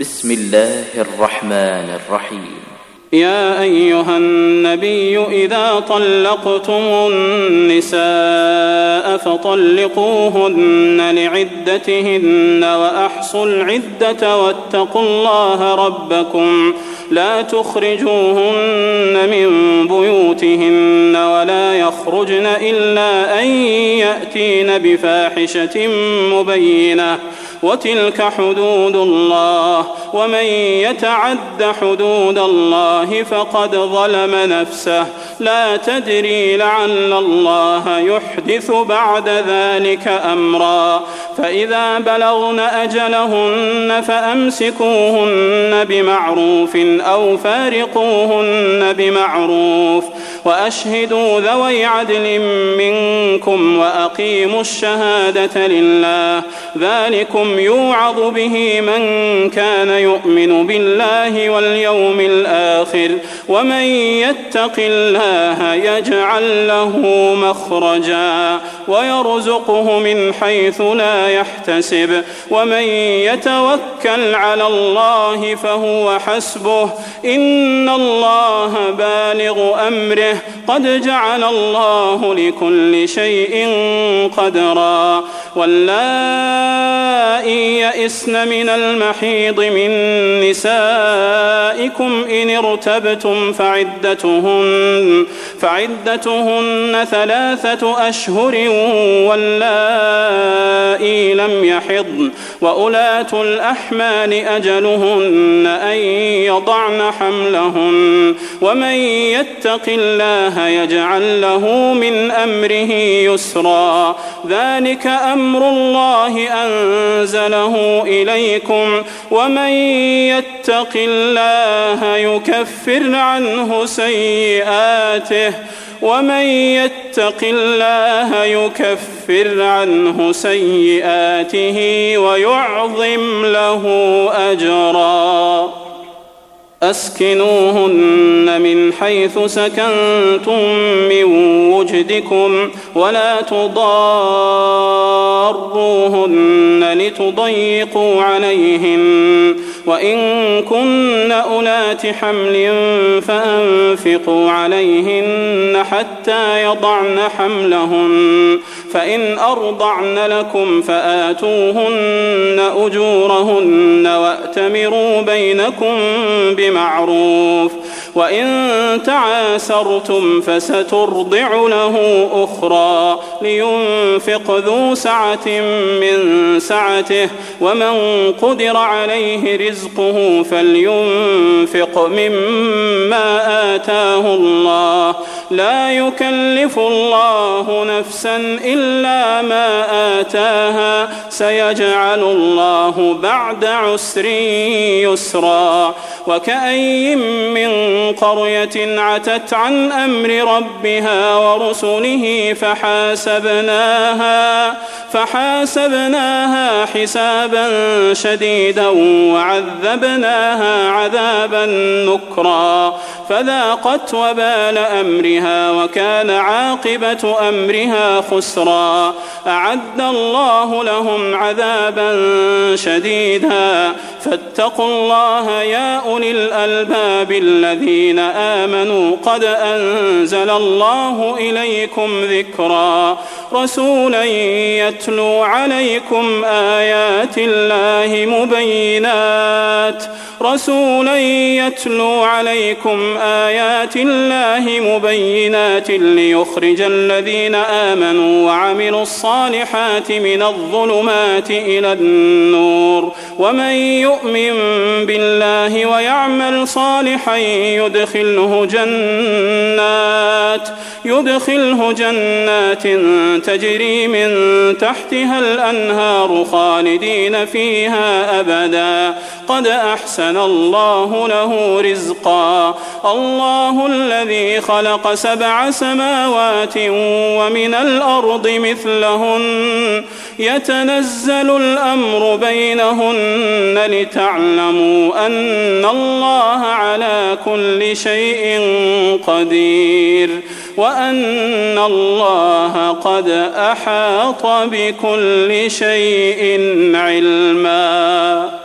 بسم الله الرحمن الرحيم. يا أيها النبي إذا طلقتم النساء فطلقوهن لعدتهن وأحصوا العدة واتقوا الله ربكم لا تخرجوهن من بيوتهن ولا يخرجن إلا أن يأتين بفاحشة مبينة وتلك حدود الله ومن يتعد حدود الله فقد ظلم نفسه لا تدري لعل الله يحدث بعد ذلك أمرا فإذا بلغن أجلهن فأمسكوهن بمعروف أو فارقوهن بمعروف وأشهدوا ذوي عدل منكم وأقيموا الشهادة لله ذلكم يوعظ به من كان يؤمن بالله واليوم الآخر ومن يتق الله يجعل له مخرجا ويرزقه من حيث لا يحتسب ومن يتوكل على الله فهو حسبه إن الله بالغ أمره قد جعل الله لكل شيء قدرا واللائي يئسن من المحيض من نسائكم إن ارتبتم فعدتهن 3 أشهر واللائي لم يحضن وأولاة الأحمال أجلهن أن يضعن حملهن ومن يتق الله يجعل له من أمره يسرا ذلك أمر الله أنزله إليكم ومن يتق الله يكفر عنه سيئاته ويعظم له أجرا أسكنوهن من حيث سكنتم من وجدكم ولا تضاروهن لتضيقوا عليهن وإن كن أولات حمل فأنفقوا عليهن حتى يضعن حملهن فإن أرضعن لكم فآتوهن أجورهن وأتمروا بينكم بمعروف وإن تعاسرتم فسترضع له أخرى لينفق ذو سعة من سعته ومن قدر عليه رزقه فلينفق مما آتاه الله لا يكلف الله نفسا إلا ما آتاها سيجعل الله بعد عسر يسرا وكأي من قرية عتت عن أمر ربها ورسله فحاسبناها حسابا شديدا وعذبناها عذابا نكرا فذاقت وبال أمرها وكان عاقبة أمرها خسرا أعد الله لهم عذابا شديدا فاتقوا الله يا أولي الألباب الذين آمنوا قد أنزل الله إليكم ذكرا رسولا يتلو عليكم آيات الله مبينات ليخرج الذين آمنوا وعملوا الصالحات من الظلمات إلى النور ومن يؤمن بالله ويعمل صالحا يدخله جنات تجري من تحتها الأنهار خالدين فيها أبدا قد أحسن الله له رزقا الله الذي خلق 7 سماوات ومن الأرض مثلهن يتنزل الأمر بينهن لتعلموا أن الله على كل شيء قدير وأن الله قد أحاط بكل شيء علما.